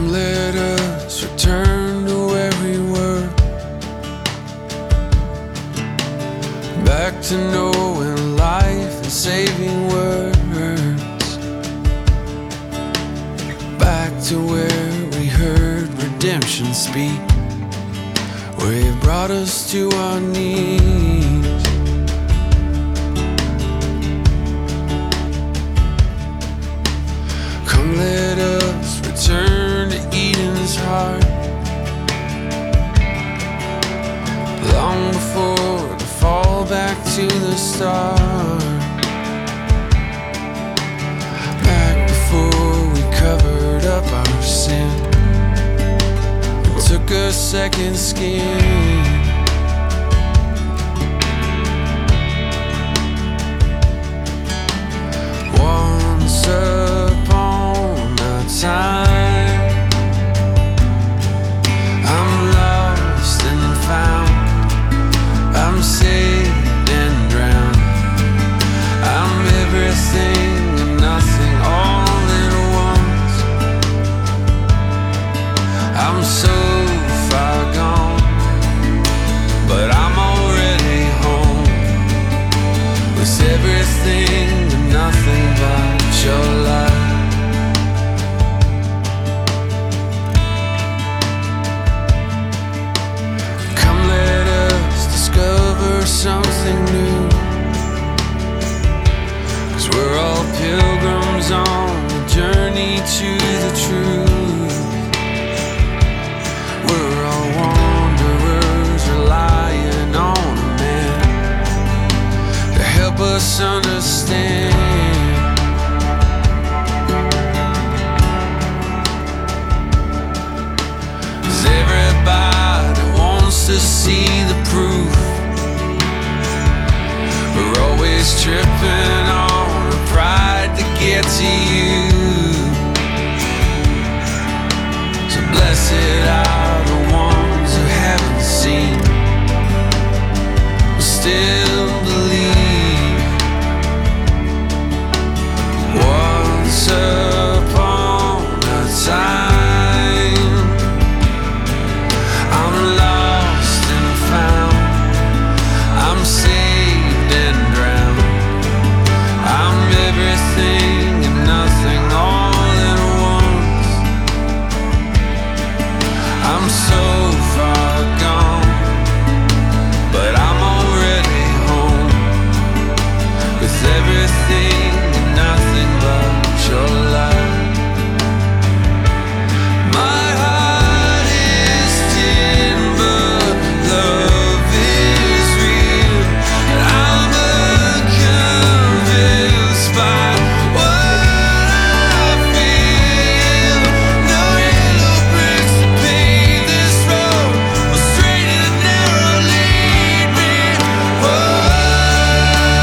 Come, let us return to where we were, back to knowing life and saving words, back to where we heard redemption speak, where it brought us to our knees. Come, let us return to Eden's heart, long before the fall, back to the start, back before we covered up our sin and took a second skin. Once upon a time, I'm lost and found, I'm saved and drowned, I'm everything and nothing all at once. I'm so far gone, but I'm already home, with everything and nothing but your light. Come, let us discover something new, 'cause we're all pilgrims on the journey to the truth. We're all wanderers relying on a man to help us understand. 'Cause everybody wants to see the proof, we're always tripping on our pride to get to you. So blessed are the ones who haven't seen but still believe. Once upon a time, I'm lost and found, I'm saved and drowned, I'm everything and nothing all at once. I'm so far gone, but I'm already home, with everything and nothing but your light. My heart is timber, love is real, and I'm convinced by what I feel. No yellow bricks to pave this road, but straight and narrow lead me home.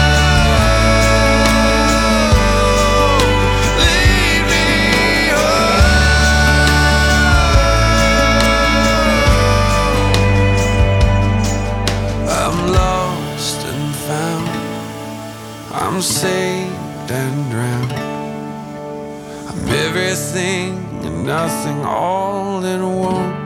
Lead me home. I'm lost and found, I'm saved and drowned, I'm everything and nothing all in one.